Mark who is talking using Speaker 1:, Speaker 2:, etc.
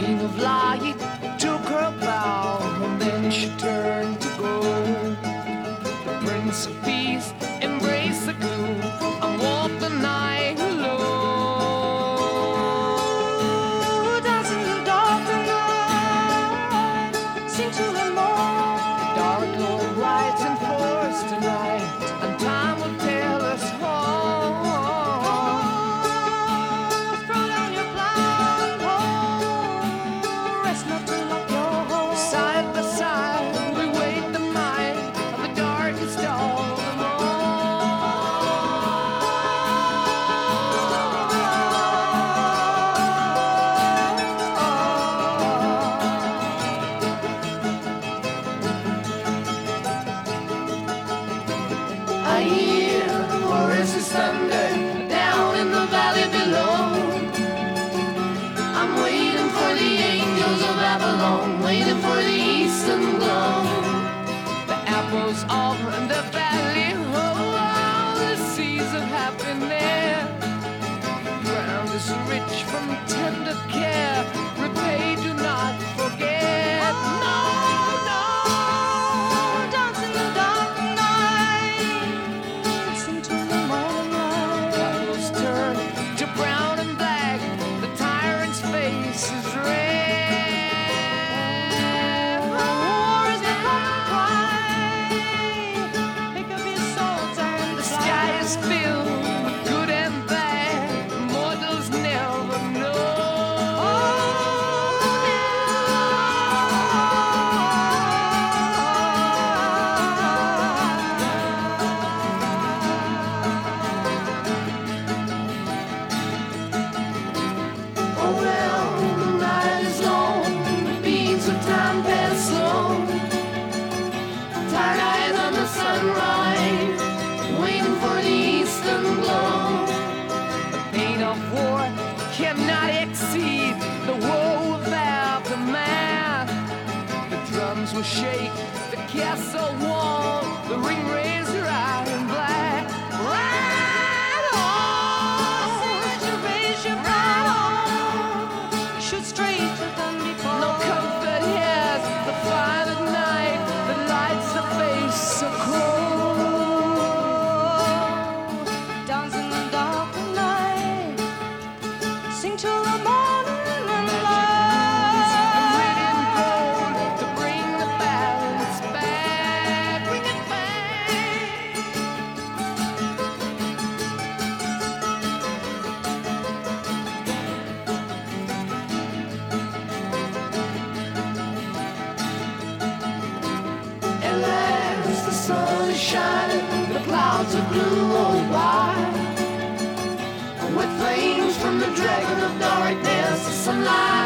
Speaker 1: Queen of light took her bow, and then she turned to go. The Prince of Peace embraced the gloom and walked the night alone.
Speaker 2: Dancing in the dark the night, sing to the morn.
Speaker 1: Dark Lord rides in force tonight, and time will tell us all.
Speaker 2: Throw down your blindfold, rest not to lock your hold.
Speaker 1: Side by side, we wait the night of the darkest of them I hear Horace's thunder down in the valley below. I'm waiting for the angels of Avalon, waiting for the eastern glow. The apples of the valley, oh, the seeds of happiness. Ground is rich from tender care, repay, do not forget. No, no.
Speaker 2: Dance in the dark night, sing to the morning light.
Speaker 1: Colors turn to brown and black, the tyrant's face is red.
Speaker 2: War is the common cry. Pick up your swords and
Speaker 1: The sky is filled with good and bad, mortals never know. Oh well, the night is long, the beats of time pass slow. Tired eyes on the sunrise, waiting for the eastern glow. The pain of war cannot exceed the woe of aftermath. The drums will shake, the castle wall, the ring razor iron black. Ride on!
Speaker 2: Raise your brow, shoot straight to Dundee Fall.
Speaker 1: No comfort here, the fire at night, the lights the face so cold.
Speaker 2: Dance in the dark night, sing till the morning light.
Speaker 1: And red and gold to bring the balance back, bring it back. At last the sun is shining, the clouds are blue or white. With flames from the dragon of darkness, the sunlight